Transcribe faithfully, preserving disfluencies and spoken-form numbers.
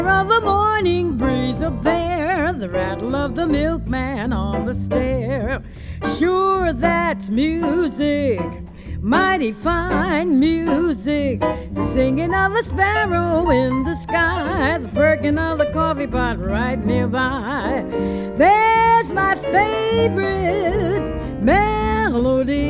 Of a morning breeze up there, the rattle of the milkman on the stair. Sure, that's music, mighty fine music. The singing of a sparrow in the sky, the perking of the coffee pot right nearby. There's my favorite melody.